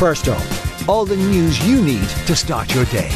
First up, all the news you need to start your day.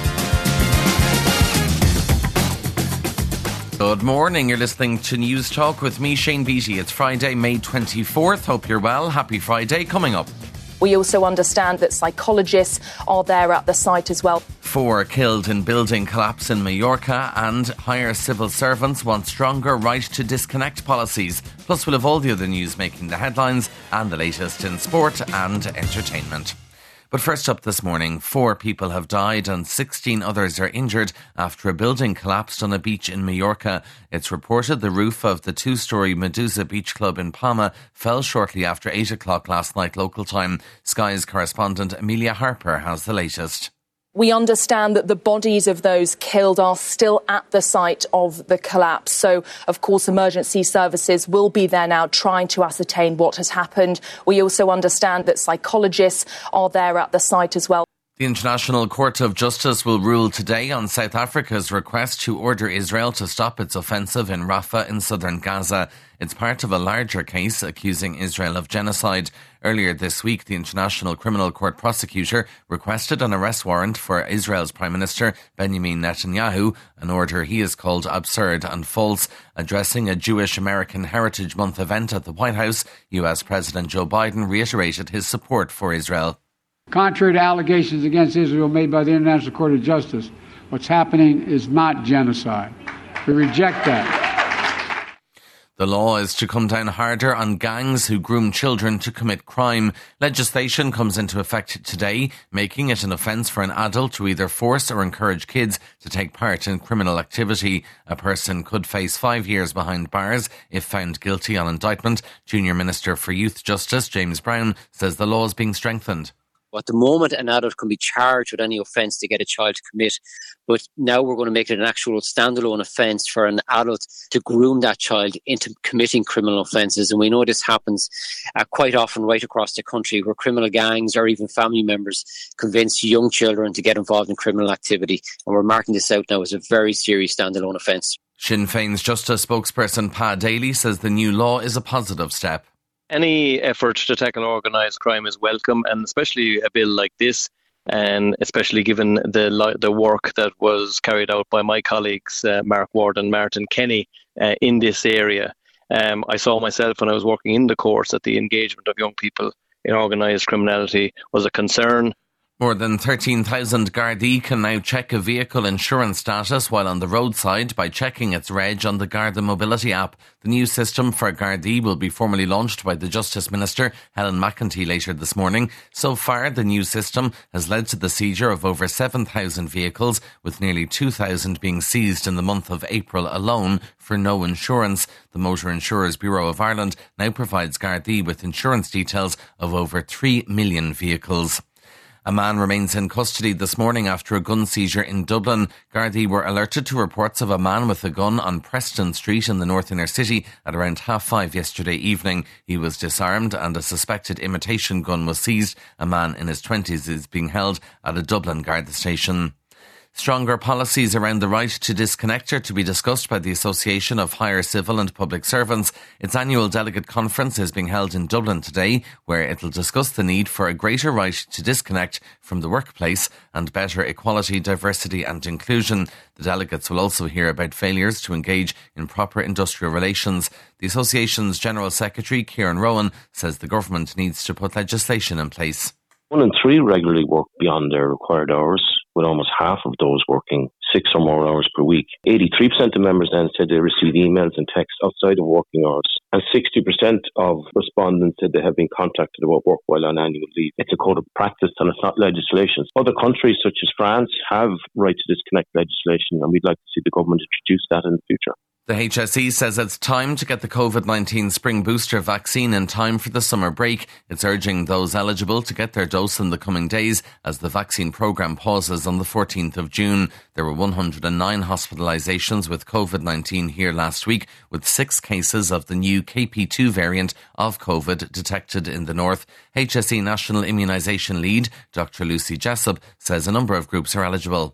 Good morning, you're listening to News Talk with me, Shane Beattie. It's Friday, May 24th. Hope you're well. Happy Friday. Coming up. We also understand that psychologists are there at the site as well. 4 killed in building collapse in Mallorca, and higher civil servants want stronger right to disconnect policies. Plus we'll have all the other news making the headlines and the latest in sport and entertainment. But first up this morning, 4 people have died and 16 others are injured after a building collapsed on a beach in Mallorca. It's reported the roof of the 2-storey Medusa Beach Club in Palma fell shortly after 8 o'clock last night local time. Sky's correspondent Amelia Harper has the latest. We understand that the bodies of those killed are still at the site of the collapse. So, of course, emergency services will be there now trying to ascertain what has happened. We also understand that psychologists are there at the site as well. The International Court of Justice will rule today on South Africa's request to order Israel to stop its offensive in Rafah in southern Gaza. It's part of a larger case accusing Israel of genocide. Earlier this week, the International Criminal Court prosecutor requested an arrest warrant for Israel's Prime Minister Benjamin Netanyahu, an order he has called absurd and false. Addressing a Jewish American Heritage Month event at the White House, US President Joe Biden reiterated his support for Israel. Contrary to allegations against Israel made by the International Court of Justice, what's happening is not genocide. We reject that. The law is to come down harder on gangs who groom children to commit crime. Legislation comes into effect today, making it an offence for an adult to either force or encourage kids to take part in criminal activity. A person could face 5 years behind bars if found guilty on indictment. Junior Minister for Youth Justice James Brown says the law is being strengthened. At the moment, an adult can be charged with any offence to get a child to commit, but now we're going to make it an actual standalone offence for an adult to groom that child into committing criminal offences. And we know this happens quite often right across the country, where criminal gangs or even family members convince young children to get involved in criminal activity. And we're marking this out now as a very serious standalone offence. Sinn Féin's Justice spokesperson Pa Daly says the new law is a positive step. Any effort to tackle organised crime is welcome, and especially a bill like this, and especially given the work that was carried out by my colleagues Mark Ward and Martin Kenny in this area. I saw myself when I was working in the courts that the engagement of young people in organised criminality was a concern. More than 13,000 Gardaí can now check a vehicle insurance status while on the roadside by checking its reg on the Garda Mobility app. The new system for Gardaí will be formally launched by the Justice Minister, Helen McEntee, later this morning. So far, the new system has led to the seizure of over 7,000 vehicles, with nearly 2,000 being seized in the month of April alone for no insurance. The Motor Insurers Bureau of Ireland now provides Gardaí with insurance details of over 3 million vehicles. A man remains in custody this morning after a gun seizure in Dublin. Gardaí were alerted to reports of a man with a gun on Preston Street in the North Inner City at around 5:30 yesterday evening. He was disarmed and a suspected imitation gun was seized. A man in his 20s is being held at a Dublin Garda station. Stronger policies around the right to disconnect are to be discussed by the Association of Higher Civil and Public Servants. Its annual delegate conference is being held in Dublin today, where it'll discuss the need for a greater right to disconnect from the workplace and better equality, diversity and inclusion. The delegates will also hear about failures to engage in proper industrial relations. The Association's General Secretary, Kieran Rowan, says the government needs to put legislation in place. 1 in 3 regularly work beyond their required hours, with almost half of those working 6 or more hours per week. 83% of members then said they receive emails and texts outside of working hours. And 60% of respondents said they have been contacted about work while on annual leave. It's a code of practice and it's not legislation. Other countries such as France have right to disconnect legislation, and we'd like to see the government introduce that in the future. The HSE says it's time to get the COVID-19 spring booster vaccine in time for the summer break. It's urging those eligible to get their dose in the coming days as the vaccine programme pauses on the 14th of June. There were 109 hospitalisations with COVID-19 here last week, with 6 cases of the new KP2 variant of COVID detected in the north. HSE National Immunisation Lead, Dr Lucy Jessup, says a number of groups are eligible.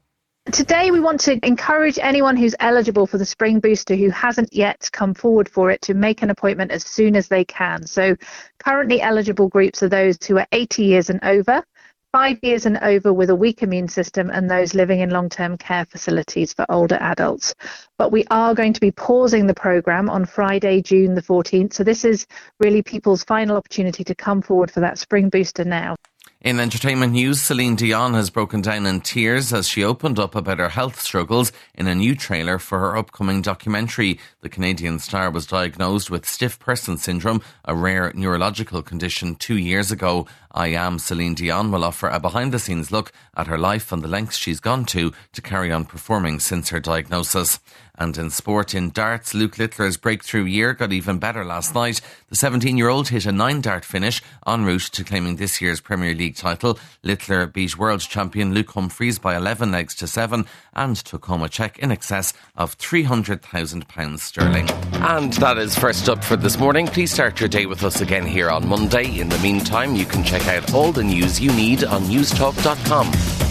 Today we want to encourage anyone who's eligible for the Spring Booster who hasn't yet come forward for it to make an appointment as soon as they can. So currently eligible groups are those who are 80 years and over, 5 years and over with a weak immune system, and those living in long-term care facilities for older adults. But we are going to be pausing the programme on Friday, June the 14th. So this is really people's final opportunity to come forward for that Spring Booster now. In entertainment news, Celine Dion has broken down in tears as she opened up about her health struggles in a new trailer for her upcoming documentary. The Canadian star was diagnosed with stiff person syndrome, a rare neurological condition, 2 years ago. I Am Celine Dion will offer a behind-the-scenes look at her life and the lengths she's gone to carry on performing since her diagnosis. And in sport, in darts, Luke Littler's breakthrough year got even better last night. The 17-year-old hit a 9-dart finish en route to claiming this year's Premier League title. Littler beat world champion Luke Humphries by 11 legs to 7 and took home a cheque in excess of £300,000 sterling. And that is first up for this morning. Please start your day with us again here on Monday. In the meantime, you can check out all the news you need on newstalk.com.